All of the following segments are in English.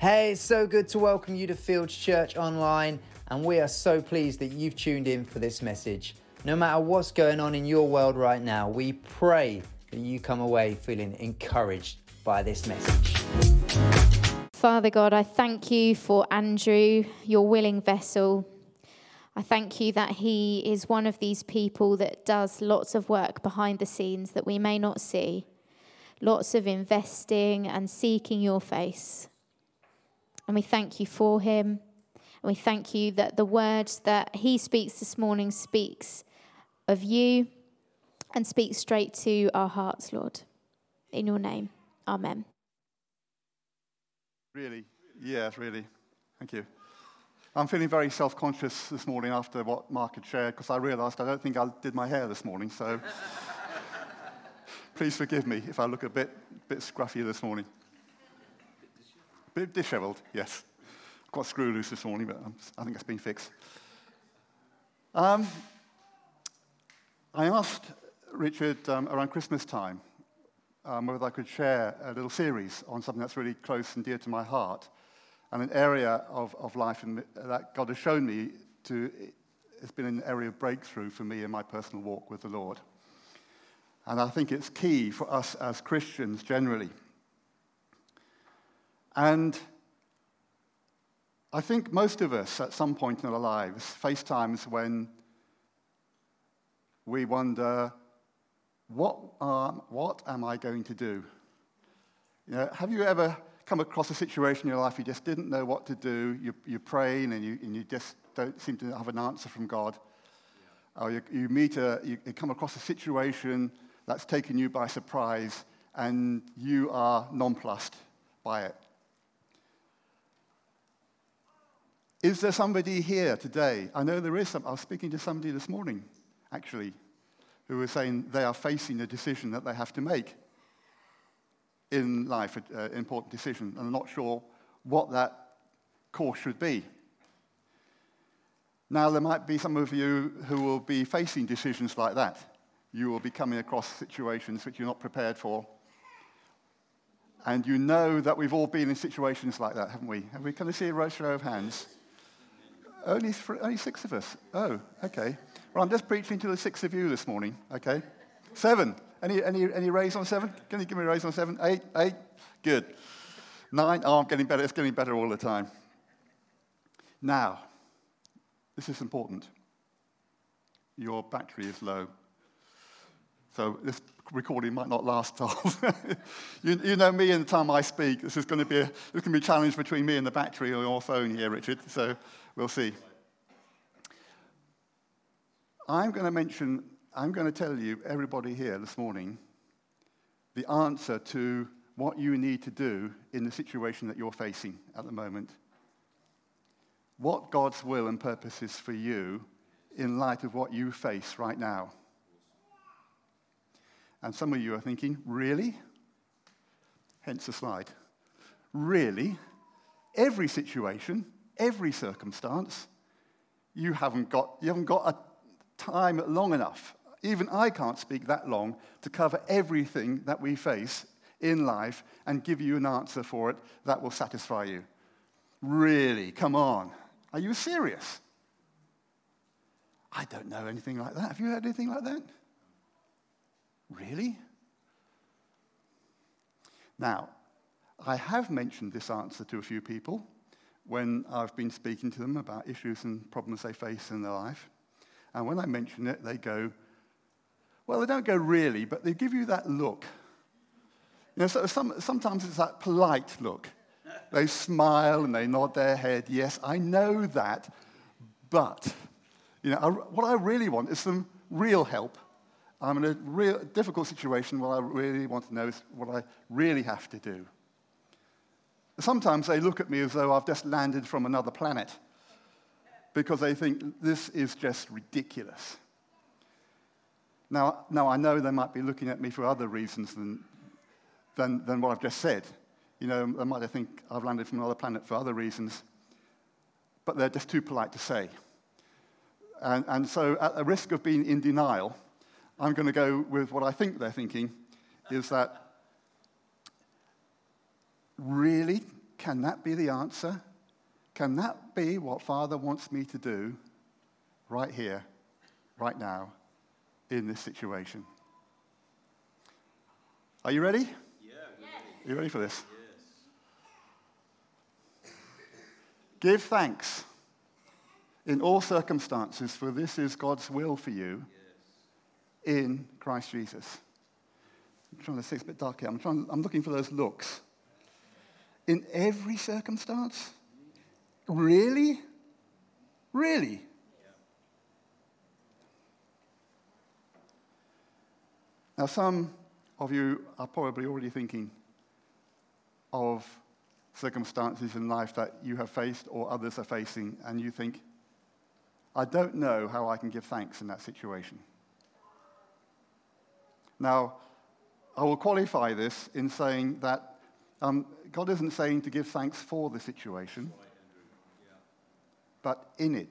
Hey, it's so good to welcome you to Fields Church Online, and we are so pleased that you've tuned in for this message. No matter what's going on in your world right now, we pray that you come away feeling encouraged by this message. Father God, I thank you for Andrew, your willing vessel. I thank you that he is one of these people that does lots of work behind the scenes that we may not see. Lots of investing and seeking your face. And we thank you for him. And we thank you that the words that he speaks this morning speaks of you and speaks straight to our hearts, Lord. In your name, amen. Really? Yes, really. Thank you. I'm feeling very self-conscious this morning after what Mark had shared, because I realised I don't think I did my hair this morning, so please forgive me if I look a bit scruffy this morning. Bit dishevelled, yes. Got a screw loose this morning, but I think it's been fixed. I asked Richard around Christmas time whether I could share a little series on something that's really close and dear to my heart, and an area of life that God has shown me has been an area of breakthrough for me in my personal walk with the Lord. And I think it's key for us as Christians generally. And I think most of us at some point in our lives face times when we wonder, what am I going to do? You know, have you ever come across a situation in your life you just didn't know what to do? You're praying and you just don't seem to have an answer from God. Or you come across a situation that's taken you by surprise and you are nonplussed by it. Is there somebody here today? I know there is some. I was speaking to somebody this morning, actually, who was saying they are facing a decision that they have to make in life, an important decision, and I'm not sure what that course should be. Now, there might be some of you who will be facing decisions like that. You will be coming across situations which you're not prepared for. And you know that we've all been in situations like that, haven't we? Can I see a show of hands? Only 6 of us. Oh, okay. Well, I'm just preaching to the 6 of you this morning, okay? 7. Any raise on 7? Can you give me a raise on 7? 8? Good. 9? Oh, I'm getting better. It's getting better all the time. Now, this is important. Your battery is low. So this recording might not last till. you know me, and the time I speak, this is going to be a challenge between me and the battery on your phone here, Richard. So we'll see. I'm going to tell you, everybody here this morning, the answer to what you need to do in the situation that you're facing at the moment. What God's will and purpose is for you in light of what you face right now. And some of you are thinking, really? Hence the slide. Really? Every situation, every circumstance, you haven't got a time long enough. Even I can't speak that long to cover everything that we face in life and give you an answer for it that will satisfy you. Really? Come on. Are you serious? I don't know anything like that. Have you heard anything like that? Really? Now, I have mentioned this answer to a few people when I've been speaking to them about issues and problems they face in their life. And when I mention it, they go, well, they don't go really, but they give you that look. You know, so sometimes it's that polite look. They smile and they nod their head. Yes, I know that, but what I really want is some real help. I'm in a real difficult situation. What I really want to know is what I really have to do. Sometimes they look at me as though I've just landed from another planet because they think this is just ridiculous. Now I know they might be looking at me for other reasons than what I've just said. You know, they might think I've landed from another planet for other reasons, but they're just too polite to say. And so at the risk of being in denial, I'm going to go with what I think they're thinking, is that, really? can that be the answer? Can that be what Father wants me to do right here, right now, in this situation? Are you ready? Yeah. Are you ready for this? Yes. Give thanks in all circumstances, for this is God's will for you in Christ Jesus. I'm trying to say it's a bit dark here. I'm looking for those looks. In every circumstance? Really? Really? Now, some of you are probably already thinking of circumstances in life that you have faced or others are facing, and you think, I don't know how I can give thanks in that situation. Now, I will qualify this in saying that God isn't saying to give thanks for the situation, but in it.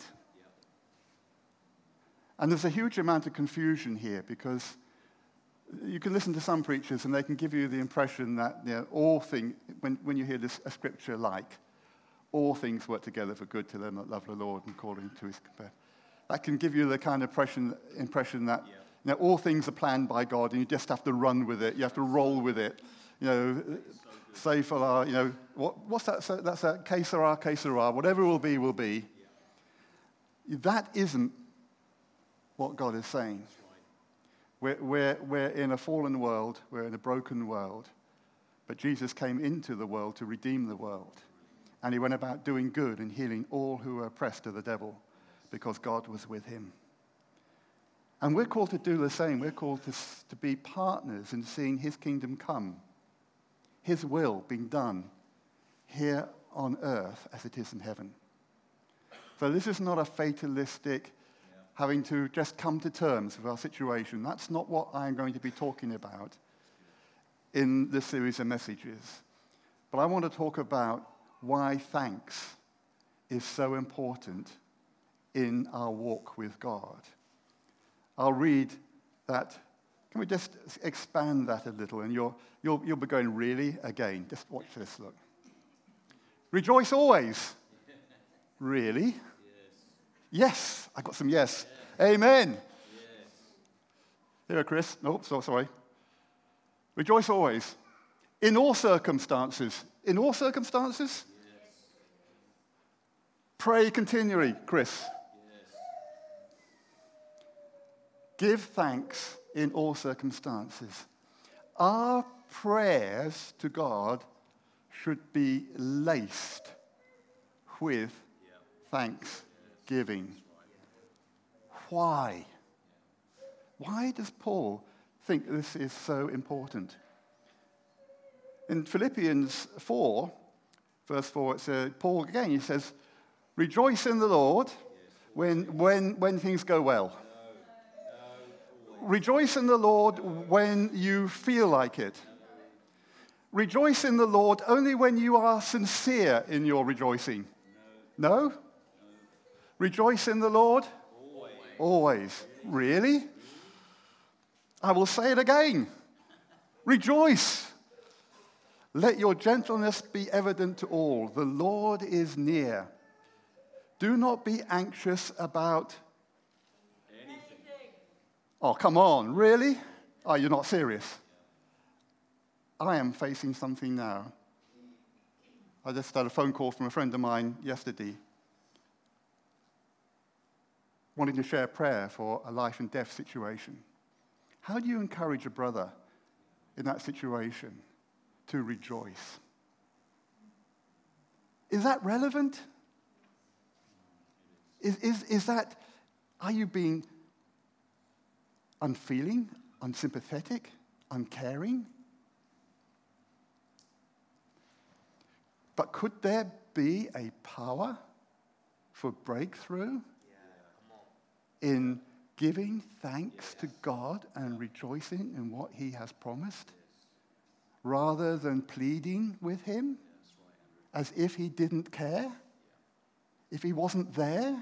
And there's a huge amount of confusion here, because you can listen to some preachers and they can give you the impression that all things, when you hear a scripture like, all things work together for good to them that love the Lord and according to his compare. That can give you the kind of impression that all things are planned by God and you just have to run with it. You have to roll with it. Say for our, what's that? That's a que sera, whatever it will be, will be. Yeah. That isn't what God is saying. We're in a fallen world. We're in a broken world. But Jesus came into the world to redeem the world. And he went about doing good and healing all who were oppressed of the devil, because God was with him. And we're called to do the same. We're called to be partners in seeing his kingdom come, his will being done here on earth as it is in heaven. So this is not a fatalistic having to just come to terms with our situation. That's not what I'm going to be talking about in this series of messages. But I want to talk about why thanks is so important in our walk with God. I'll read that. Can we just expand that a little? And you'll be going, really? Again, just watch this, look. Rejoice always. Really? Yes. I got some yes. Amen. Yes. Here, Chris. No, sorry. Rejoice always. In all circumstances. In all circumstances? Yes. Pray continually, Chris. Yes. Give thanks in all circumstances. Our prayers to God should be laced with thanksgiving. Why? Why does Paul think this is so important? In Philippians 4, verse 4, it says, Paul again, he says, rejoice in the Lord when things go well. Rejoice in the Lord when you feel like it. Rejoice in the Lord only when you are sincere in your rejoicing. No? Rejoice in the Lord? Always. Really? I will say it again. Rejoice. Let your gentleness be evident to all. The Lord is near. Do not be anxious about anything. Oh, come on. Really? Oh, you're not serious. I am facing something now. I just had a phone call from a friend of mine yesterday, wanting to share prayer for a life and death situation. How do you encourage a brother in that situation to rejoice? Is that relevant? Is that, are you being unfeeling, unsympathetic, uncaring? But could there be a power for breakthrough in giving thanks to God and rejoicing in what he has promised, rather than pleading with him as if he didn't care, if he wasn't there?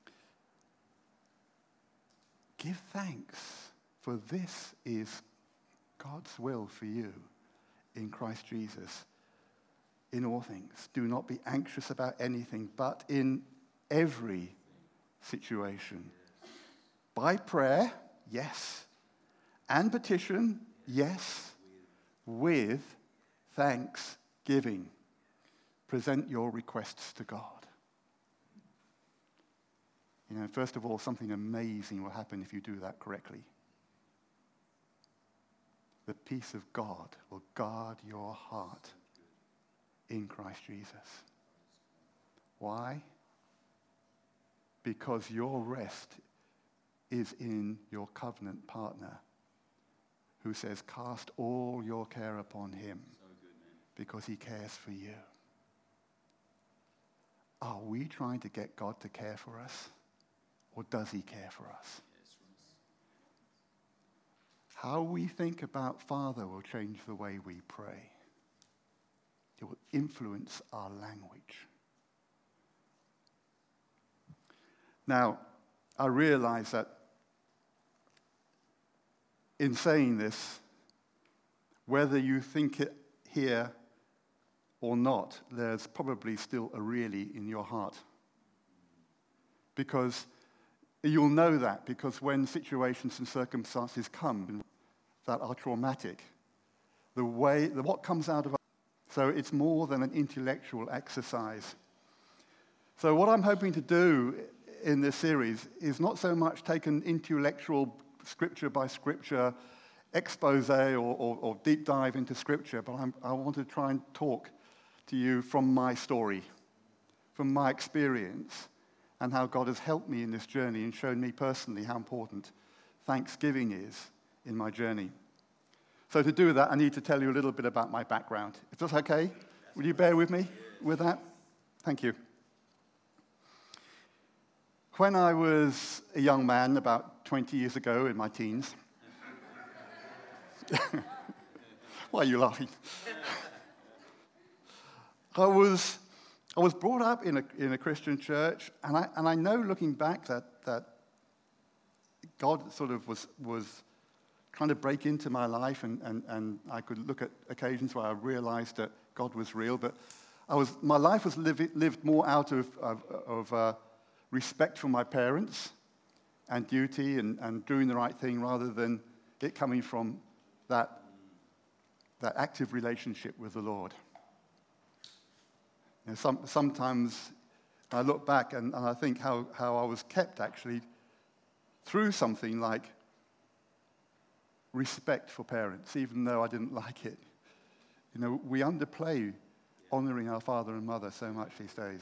Give thanks, for this is God's will for you in Christ Jesus in all things. Do not be anxious about anything, but in every situation, by prayer, yes, and petition, yes, with thanksgiving, present your requests to God. You know, first of all, something amazing will happen if you do that correctly. The peace of God will guard your heart in Christ Jesus. Why? Because your rest is in your covenant partner who says, cast all your care upon him because he cares for you. Are we trying to get God to care for us, or does he care for us? How we think about Father will change the way we pray. It will influence our language. Now, I realize that in saying this, whether you think it here or not, there's probably still a really in your heart. Because you'll know that, because when situations and circumstances come that are traumatic, what comes out of us, so it's more than an intellectual exercise. So what I'm hoping to do in this series is not so much take an intellectual scripture by scripture expose or deep dive into scripture, but I want to try and talk to you from my story, from my experience, and how God has helped me in this journey and shown me personally how important thanksgiving is in my journey. So to do that, I need to tell you a little bit about my background. If that's okay, will you bear with me with that? Thank you. When I was a young man, about 20 years ago in my teens, why are you laughing? I was brought up in a Christian church, and I know looking back that God sort of was trying to break into my life, and I could look at occasions where I realized that God was real, but my life was lived more out of respect for my parents and duty and doing the right thing rather than it coming from that active relationship with the Lord. You know, sometimes I look back and I think how I was kept actually through something like respect for parents, even though I didn't like it. You know, we underplay honoring our father and mother so much these days.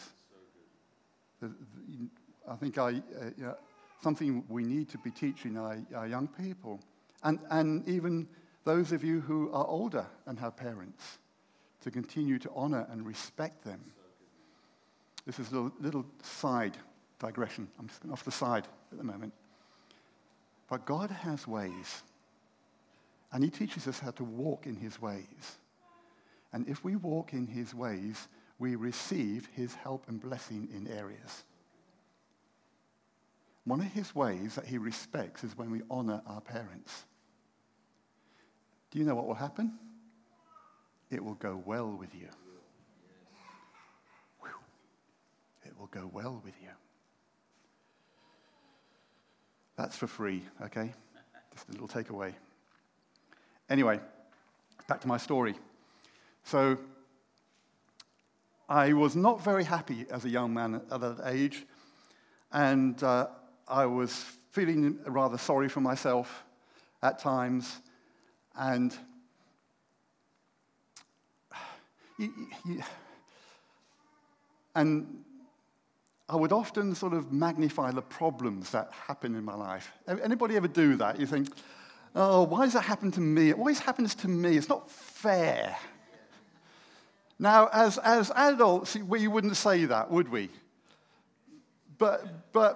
I think something we need to be teaching our young people, and even those of you who are older and have parents, to continue to honor and respect them. This is a little side digression. I'm just off the side at the moment. But God has ways, and he teaches us how to walk in his ways. And if we walk in his ways, we receive his help and blessing in areas. One of his ways that he respects is when we honor our parents. Do you know what will happen? It will go well with you. Whew. It will go well with you. That's for free, okay? Just a little takeaway. Anyway, back to my story. So, I was not very happy as a young man at that age, and I was feeling rather sorry for myself at times, and and I would often sort of magnify the problems that happen in my life. Anybody ever do that? You think, oh, why does that happen to me? It always happens to me. It's not fair. Now, as adults, we wouldn't say that, would we? But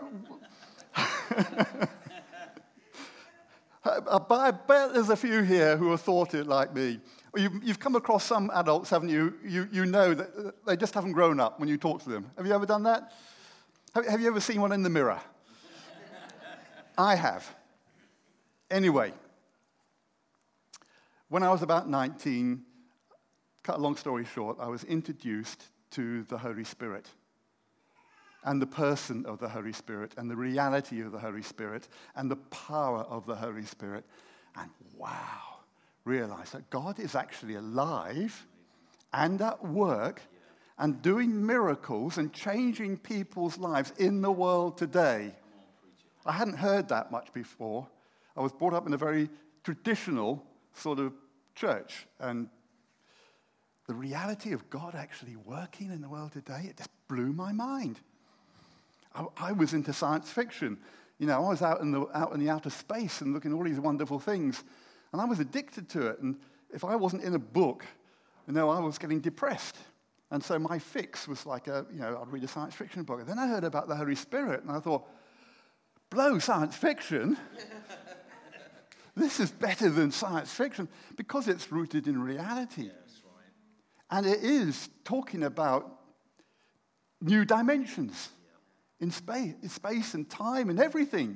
I bet there's a few here who have thought it like me. You've come across some adults, haven't you? You know that they just haven't grown up when you talk to them. Have you ever done that? Have you ever seen one in the mirror? I have. Anyway, When I was about 19, cut a long story short, I was introduced to the Holy Spirit and the person of the Holy Spirit and the reality of the Holy Spirit and the power of the Holy Spirit. And wow, realized that God is actually alive and at work and doing miracles and changing people's lives in the world today. I hadn't heard that much before. I was brought up in a very traditional sort of church, and the reality of God actually working in the world today, it just blew my mind. I was into science fiction. You know, I was out in the outer space and looking at all these wonderful things, and I was addicted to it. And if I wasn't in a book, I was getting depressed. And so my fix was like I'd read a science fiction book. And then I heard about the Holy Spirit, and I thought, blow science fiction. This is better than science fiction because it's rooted in reality. Yeah, that's right. And it is talking about new dimensions in space and time and everything.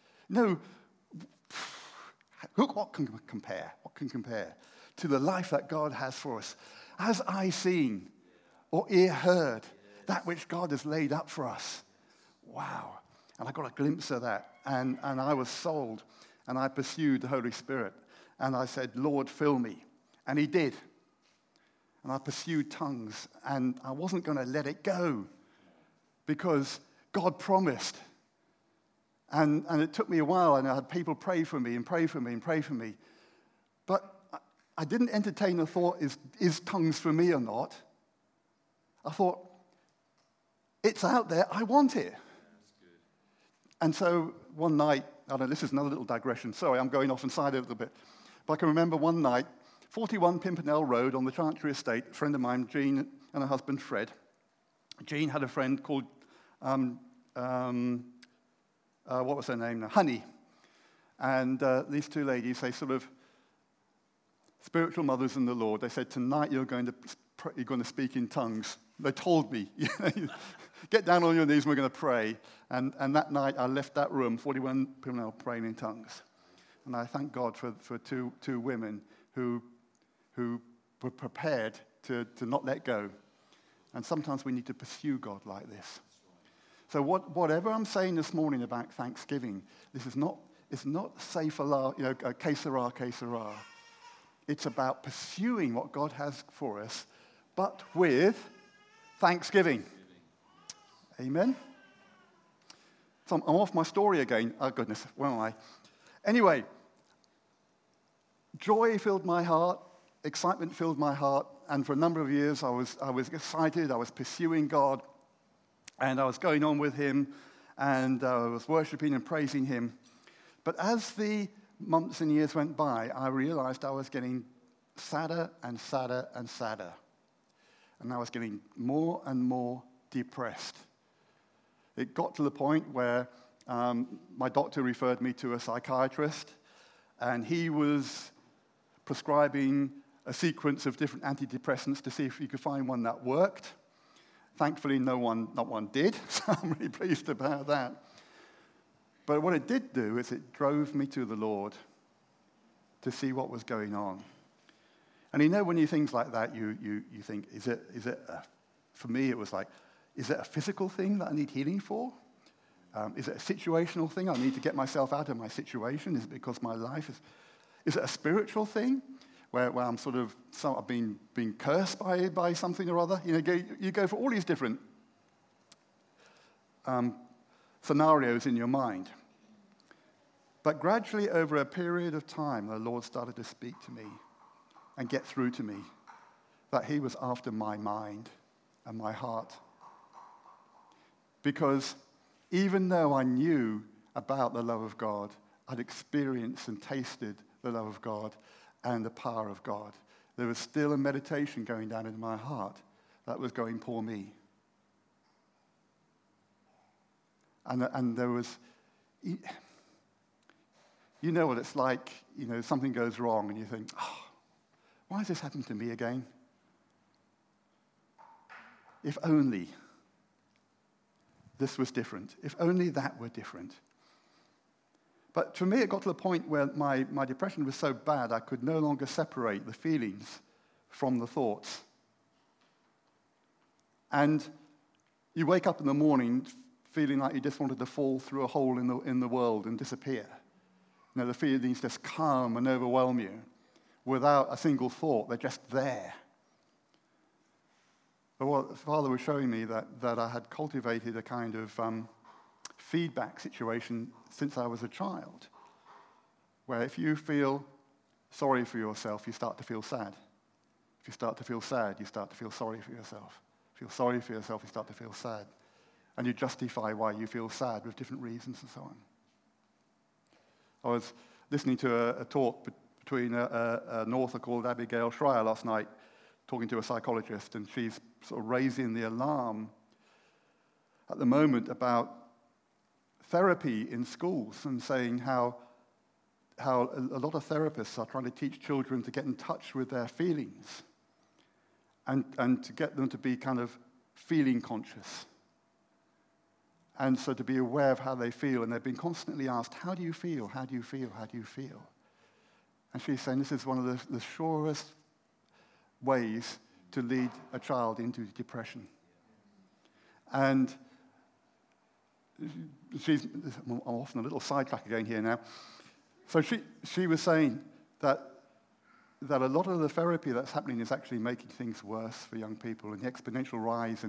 What can compare? What can compare to the life that God has for us? Has eye seen or ear heard that which God has laid up for us? Wow. And I got a glimpse of that, and I was sold, and I pursued the Holy Spirit, and I said, Lord, fill me. And he did. And I pursued tongues, and I wasn't going to let it go because God promised. And it took me a while, and I had people pray for me and pray for me and pray for me. But I didn't entertain the thought, is tongues for me or not? I thought, it's out there, I want it. And so one night, this is another little digression. Sorry, I'm going off inside a little bit. But I can remember one night, 41 Pimpernel Road on the Chantry Estate, a friend of mine, Jean, and her husband, Fred. Jean had a friend called, what was her name now? Honey. And these two ladies, they sort of, spiritual mothers in the Lord, they said, tonight you're going to speak in tongues. They told me, get down on your knees and we're going to pray. And that night I left that room, 41 Pimpernel, praying in tongues. And I thank God for two women who were prepared to not let go. And sometimes we need to pursue God like this. So whatever I'm saying this morning about Thanksgiving, it's not say for que sera, que sera. It's about pursuing what God has for us, but with thanksgiving. Amen? So I'm off my story again. Oh, goodness, where am I? Anyway, joy filled my heart, excitement filled my heart, and for a number of years I was excited, I was pursuing God, and I was going on with him, and I was worshiping and praising him. But as the months and years went by, I realized I was getting sadder and sadder and sadder. And I was getting more and more depressed. It got to the point where my doctor referred me to a psychiatrist, and he was prescribing a sequence of different antidepressants to see if he could find one that worked. Thankfully, not one did, so I'm really pleased about that. But what it did do is it drove me to the Lord to see what was going on. And when you things like that, you think, is it for me it was like, is it a physical thing that I need healing for? Is it a situational thing? I need to get myself out of my situation. Is it because my life is it a spiritual thing where I'm sort of I've been cursed by something or other? You go for all these different scenarios in your mind. But gradually, over a period of time, the Lord started to speak to me and get through to me that he was after my mind and my heart. Because even though I knew about the love of God, I'd experienced and tasted the love of God and the power of God, there was still a meditation going down in my heart that was going, poor me. And there was, you know what it's like, something goes wrong and you think, why has this happened to me again? If only this was different. If only that were different. But for me, it got to the point where my depression was so bad, I could no longer separate the feelings from the thoughts. And you wake up in the morning feeling like you just wanted to fall through a hole in the world and disappear. You know, the feelings just come and overwhelm you without a single thought. They're just there. But what Father was showing me that I had cultivated a kind of feedback situation since I was a child, where if you feel sorry for yourself, you start to feel sad. If you start to feel sad, you start to feel sorry for yourself. If you feel sorry for yourself, you start to feel sad. And you justify why you feel sad with different reasons and so on. I was listening to a talk between an author called Abigail Shrier last night, talking to a psychologist, and she's sort of raising the alarm at the moment about therapy in schools and saying how a lot of therapists are trying to teach children to get in touch with their feelings and to get them to be kind of feeling conscious. And so to be aware of how they feel, and they've been constantly asked, how do you feel? How do you feel? How do you feel? And she's saying this is one of the surest ways to lead a child into depression. And I'm off on a little sidetrack again here now. So she was saying that a lot of the therapy that's happening is actually making things worse for young people, and the exponential rise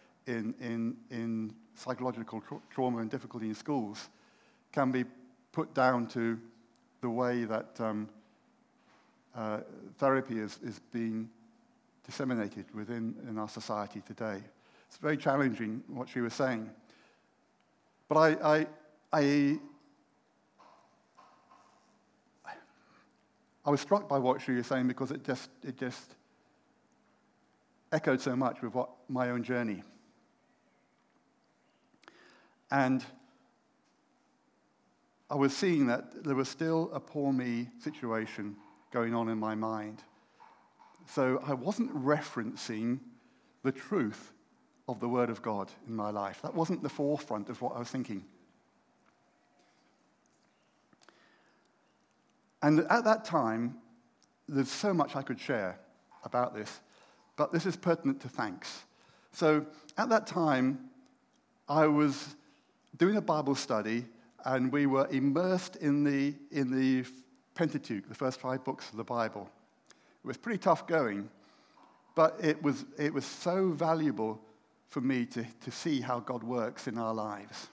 in psychological trauma and difficulty in schools can be put down to the way that therapy is being disseminated in our society today. It's very challenging what she was saying. But I was struck by what she was saying because it just echoed so much with what my own journey. And I was seeing that there was still a poor me situation going on in my mind. So I wasn't referencing the truth of the Word of God in my life. That wasn't the forefront of what I was thinking. And at that time, there's so much I could share about this, but this is pertinent to thanks. So at that time, I was doing a Bible study, and we were immersed in the Pentateuch, the first 5 books of the Bible. It was pretty tough going, but it was so valuable for me to see how God works in our lives.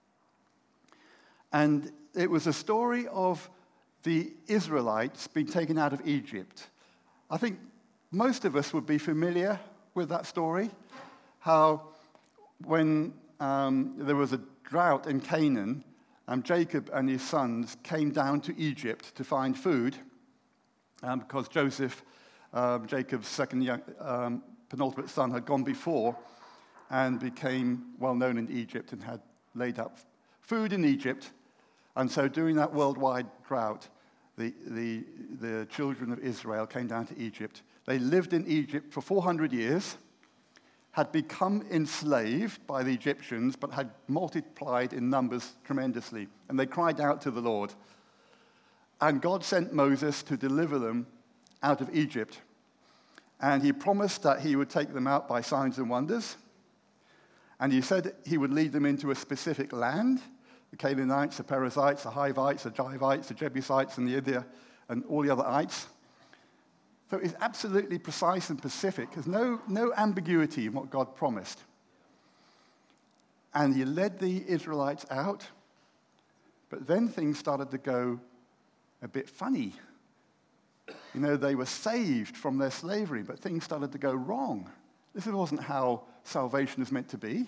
And it was a story of the Israelites being taken out of Egypt. I think most of us would be familiar with that story, how when there was a drought in Canaan, Jacob and his sons came down to Egypt to find food because Joseph, Jacob's second penultimate son, had gone before and became well known in Egypt and had laid up food in Egypt. And so during that worldwide drought, the children of Israel came down to Egypt. They lived in Egypt for 400 years, had become enslaved by the Egyptians, but had multiplied in numbers tremendously. And they cried out to the Lord. And God sent Moses to deliver them out of Egypt. And he promised that he would take them out by signs and wonders. And he said he would lead them into a specific land: the Canaanites, the Perizzites, the Hivites, the Javites, the Jebusites, and and all the other ites. So it's absolutely precise and specific. There's no ambiguity in what God promised. And he led the Israelites out, but then things started to go a bit funny. You know, they were saved from their slavery, but things started to go wrong. This wasn't how salvation is meant to be.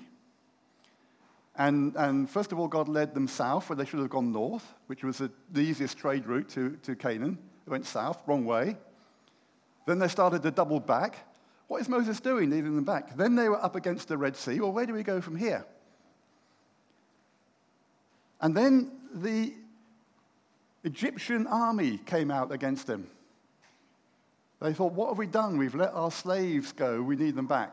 And first of all, God led them south, where they should have gone north, which was the easiest trade route to Canaan. They went south, wrong way. Then they started to double back. What is Moses doing, leading them back? Then they were up against the Red Sea. Well, where do we go from here? And then the Egyptian army came out against them. They thought, what have we done? We've let our slaves go. We need them back.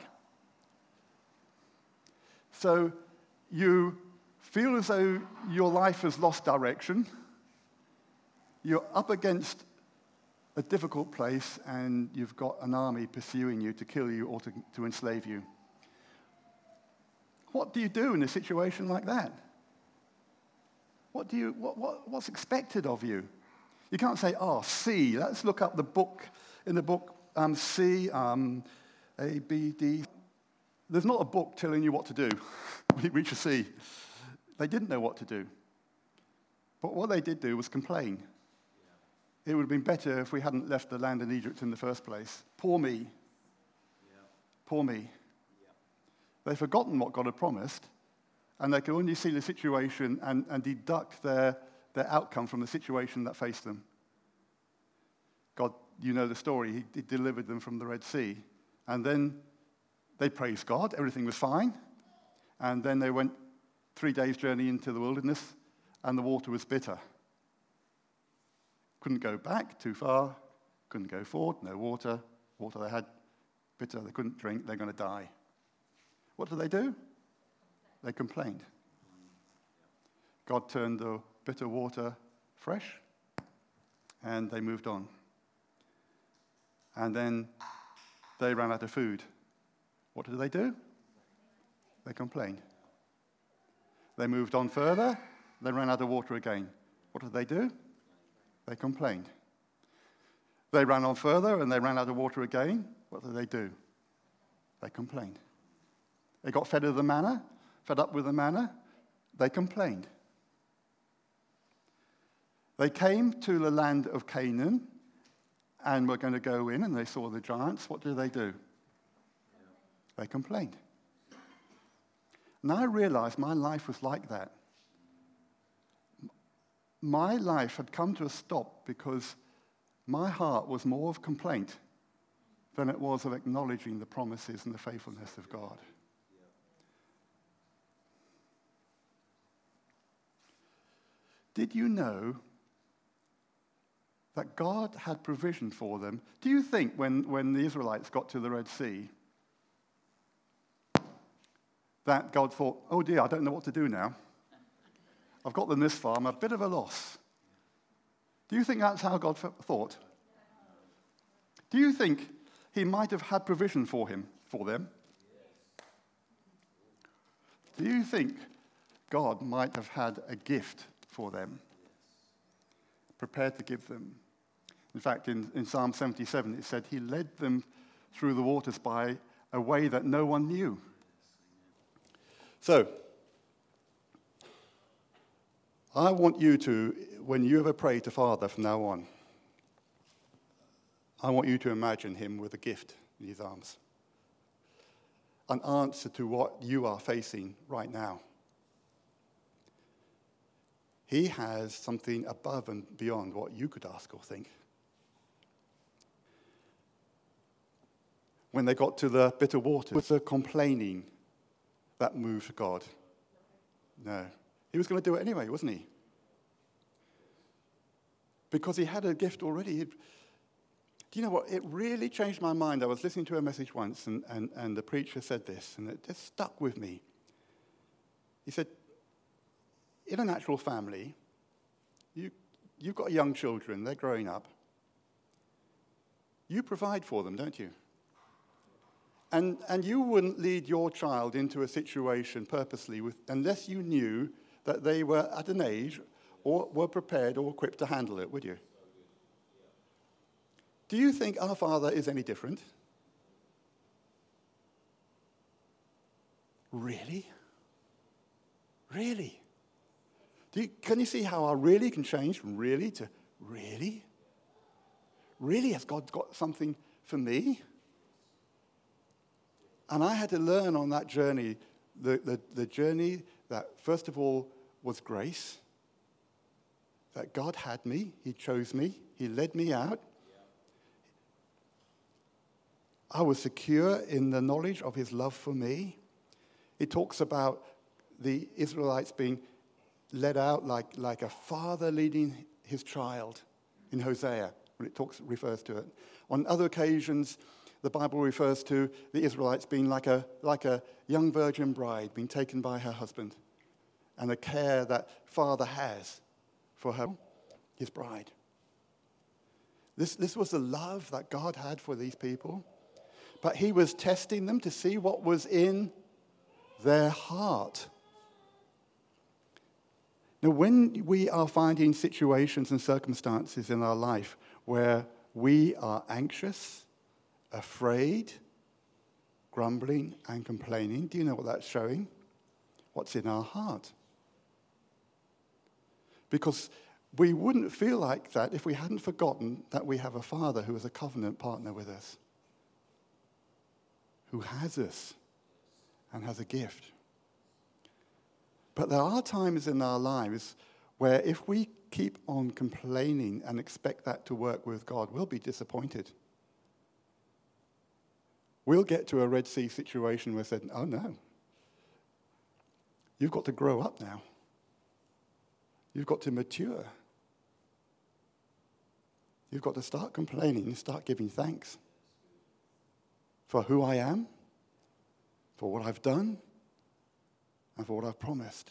So you feel as though your life has lost direction. You're up against a difficult place and you've got an army pursuing you to kill you or to enslave you. What do you do in a situation like that? What's expected of you? You can't say, C. Let's look up the book. In the book, C, A, B, D. There's not a book telling you what to do when you reach a C. They didn't know what to do. But what they did do was complain. It would have been better if we hadn't left the land in Egypt in the first place. Poor me. Poor me. They'd forgotten what God had promised, and they could only see the situation and deduct their outcome from the situation that faced them. God, you know the story, he delivered them from the Red Sea. And then they praised God, everything was fine. And then they went 3 days' journey into the wilderness, and the water was bitter. Couldn't go back too far, couldn't go forward, no water. Water they had, bitter, they couldn't drink, they're going to die. What do? They complained. God turned the bitter water fresh, and they moved on. And then they ran out of food. What do? They complained. They moved on further, they ran out of water again. What do? They complained. They ran on further and they ran out of water again. What do? They complained. They got fed up with the manna. They complained. They came to the land of Canaan and were going to go in, and they saw the giants. What do? They complained. And I realized my life was like that. My life had come to a stop because my heart was more of complaint than it was of acknowledging the promises and the faithfulness of God. Did you know that God had provision for them? Do you think when the Israelites got to the Red Sea, that God thought, oh dear, I don't know what to do now. I've got them this far, I'm a bit of a loss. Do you think that's how God thought? Do you think he might have had provision for them? Do you think God might have had a gift for them, prepared to give them? In fact, in Psalm 77, it said he led them through the waters by a way that no one knew. So, I want you to, when you ever pray to Father from now on, I want you to imagine him with a gift in his arms. An answer to what you are facing right now. He has something above and beyond what you could ask or think. When they got to the bitter water, was the complaining that moved God? No. He was going to do it anyway, wasn't he? Because he had a gift already. Do you know what? It really changed my mind. I was listening to a message once, and the preacher said this, and it just stuck with me. He said, in a natural family, you've got young children, they're growing up. You provide for them, don't you? And you wouldn't lead your child into a situation purposely unless you knew that they were at an age or were prepared or equipped to handle it, would you? Do you think our Father is any different? Really? Really? Can you see how our really can change from really to really? Really, has God got something for me? And I had to learn on that journey, the journey that, first of all, was grace. That God had me, he chose me, he led me out. I was secure in the knowledge of his love for me. It talks about the Israelites being led out like a father leading his child in Hosea, when it refers to it. On other occasions, the Bible refers to the Israelites being like a young virgin bride being taken by her husband, and the care that father has for her, his bride. This was the love that God had for these people. But he was testing them to see what was in their heart. Now, when we are finding situations and circumstances in our life where we are anxious, afraid, grumbling, and complaining, do you know what that's showing? What's in our heart. Because we wouldn't feel like that if we hadn't forgotten that we have a Father who is a covenant partner with us, who has us and has a gift. But there are times in our lives where if we keep on complaining and expect that to work with God, we'll be disappointed. We'll get to a Red Sea situation where we said, oh no, you've got to grow up now. You've got to mature. You've got to start complaining and start giving thanks for who I am, for what I've done, and for what I've promised.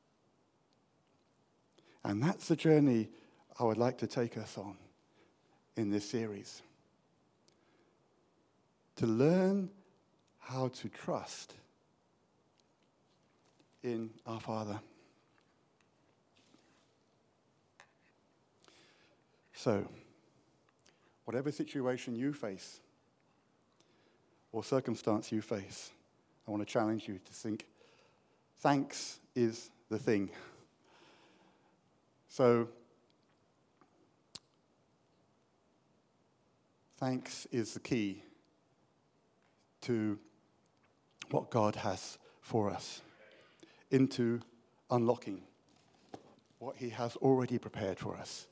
And that's the journey I would like to take us on in this series. To learn how to trust in our Father. So, whatever situation you face or circumstance you face, I want to challenge you to think, thanks is the thing. So, thanks is the key to what God has for us, into unlocking what he has already prepared for us.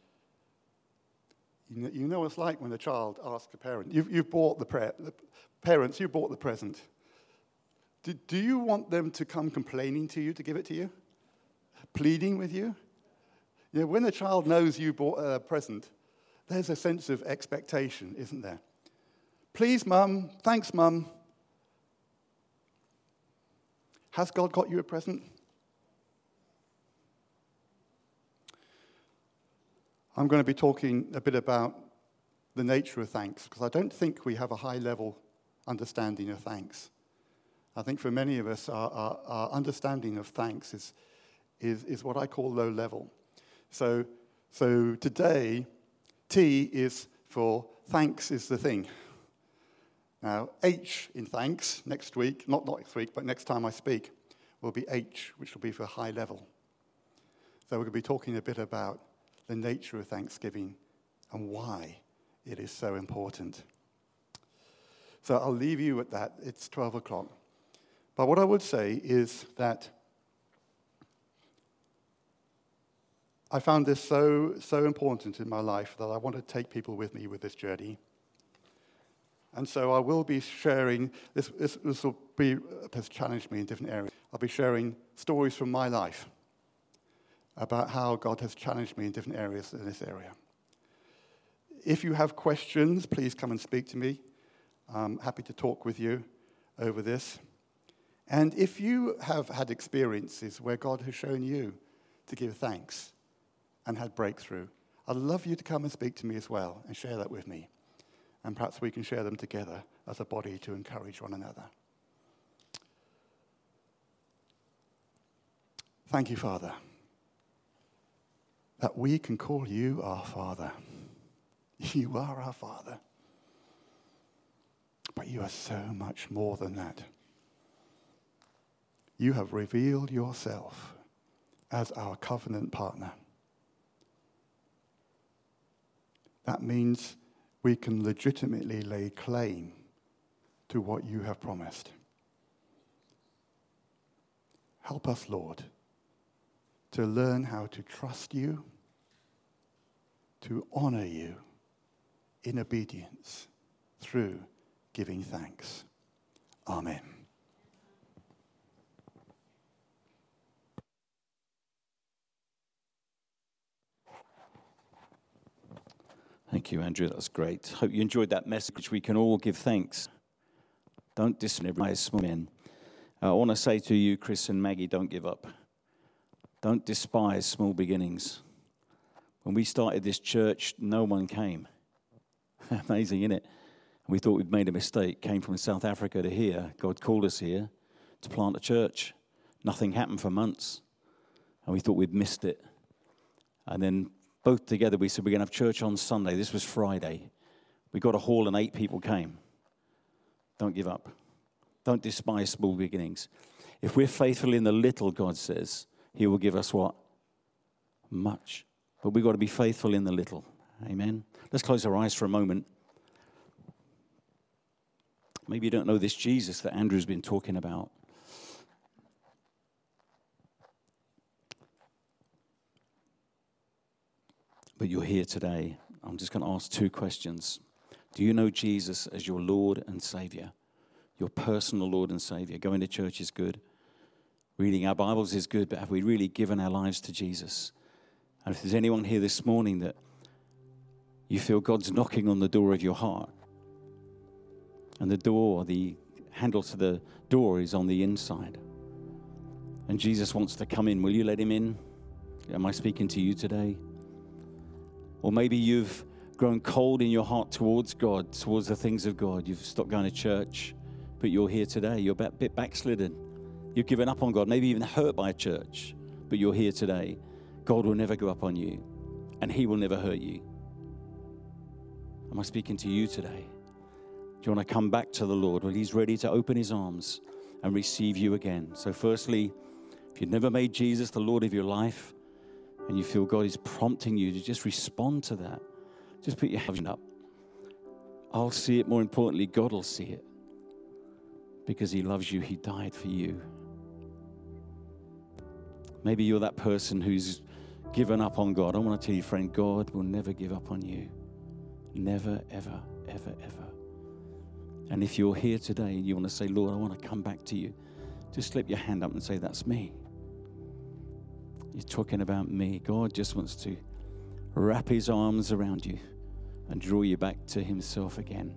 You know what it's like when a child asks a parent, you've bought the parents, you bought the present. Do you want them to come complaining to you to give it to you? Pleading with you? You know, when a child knows you bought a present, there's a sense of expectation, isn't there? Please, Mum. Thanks, Mum. Has God got you a present? I'm going to be talking a bit about the nature of thanks, because I don't think we have a high-level understanding of thanks. I think for many of us, our understanding of thanks is what I call low level. So today, T is for thanks is the thing. Now, H in thanks next week, not next week, but next time I speak, will be H, which will be for high level. So we're going to be talking a bit about the nature of thanksgiving and why it is so important. So I'll leave you at that. It's 12 o'clock. But what I would say is that I found this so important in my life that I want to take people with me with this journey. And so I will be sharing, this has challenged me in different areas. I'll be sharing stories from my life about how God has challenged me in different areas in this area. If you have questions, please come and speak to me. I'm happy to talk with you over this. And if you have had experiences where God has shown you to give thanks and had breakthrough, I'd love you to come and speak to me as well and share that with me. And perhaps we can share them together as a body to encourage one another. Thank you, Father, that we can call you our Father. You are our Father. But you are so much more than that. You have revealed yourself as our covenant partner. That means we can legitimately lay claim to what you have promised. Help us, Lord, to learn how to trust you, to honor you in obedience through giving thanks. Amen. Thank you, Andrew. That was great. Hope you enjoyed that message. We can all give thanks. Don't despise small men. I want to say to you, Chris and Maggie, don't give up. Don't despise small beginnings. When we started this church, no one came. Amazing, isn't it? And we thought we'd made a mistake. Came from South Africa to here. God called us here to plant a church. Nothing happened for months. And we thought we'd missed it. And then both together we said we're going to have church on Sunday. This was Friday. We got a hall and 8 people came. Don't give up. Don't despise small beginnings. If we're faithful in the little, God says, he will give us what? Much. But we've got to be faithful in the little. Amen. Let's close our eyes for a moment. Maybe you don't know this Jesus that Andrew's been talking about. But you're here today. I'm just going to ask 2 questions. Do you know Jesus as your Lord and Savior? Your personal Lord and Savior. Going to church is good. Reading our Bibles is good, but have we really given our lives to Jesus? And if there's anyone here this morning that you feel God's knocking on the door of your heart, and the handle to the door is on the inside, and Jesus wants to come in, will you let him in? Am I speaking to you today? Or maybe you've grown cold in your heart towards God, towards the things of God. You've stopped going to church, but you're here today. You're a bit backslidden. You've given up on God, maybe even hurt by a church, but you're here today. God will never give up on you, and he will never hurt you. Am I speaking to you today? Do you want to come back to the Lord? Well, he's ready to open his arms and receive you again. So firstly, if you've never made Jesus the Lord of your life, and you feel God is prompting you to just respond to that, just put your hand up. I'll see it. More importantly, God will see it. Because he loves you, he died for you. Maybe you're that person who's given up on God. I want to tell you, friend, God will never give up on you. Never, ever, ever, ever. And if you're here today and you want to say, Lord, I want to come back to you, just slip your hand up and say, that's me. You're talking about me. God just wants to wrap his arms around you and draw you back to himself again.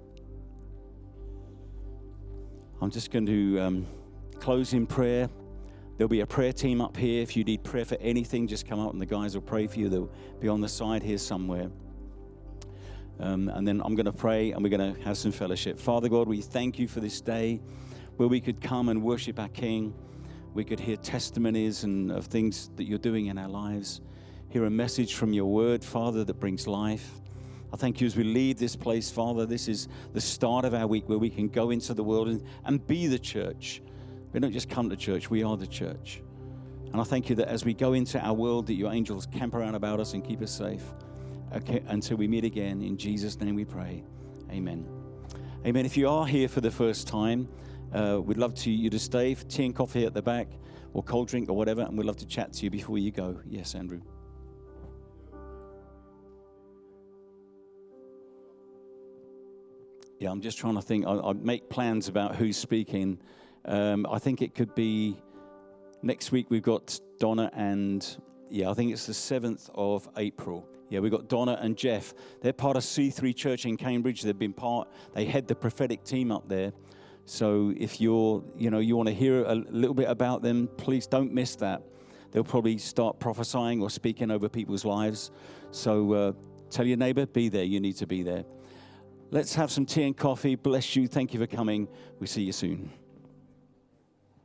I'm just going to close in prayer. There'll be a prayer team up here. If you need prayer for anything, just come up and the guys will pray for you. They'll be on the side here somewhere. And then I'm going to pray and we're going to have some fellowship. Father God, we thank you for this day where we could come and worship our King. We could hear testimonies and of things that you're doing in our lives. Hear a message from your word, Father, that brings life. I thank you as we leave this place, Father. This is the start of our week where we can go into the world and be the church. We don't just come to church, we are the church. And I thank you that as we go into our world, that your angels camp around about us and keep us safe. Okay, until we meet again, in Jesus' name we pray. Amen. Amen. If you are here for the first time, we'd love you to stay for tea and coffee at the back or cold drink or whatever, and we'd love to chat to you before you go. Yes, Andrew. Yeah, I'm just trying to think. I make plans about who's speaking. I think it could be next week. We've got Donna and, I think it's the 7th of April. Yeah, we've got Donna and Jeff. They're part of C3 Church in Cambridge. They head the prophetic team up there. So if you want to hear a little bit about them, please don't miss that. They'll probably start prophesying or speaking over people's lives. So tell your neighbor, be there. You need to be there. Let's have some tea and coffee. Bless you. Thank you for coming. We'll see you soon.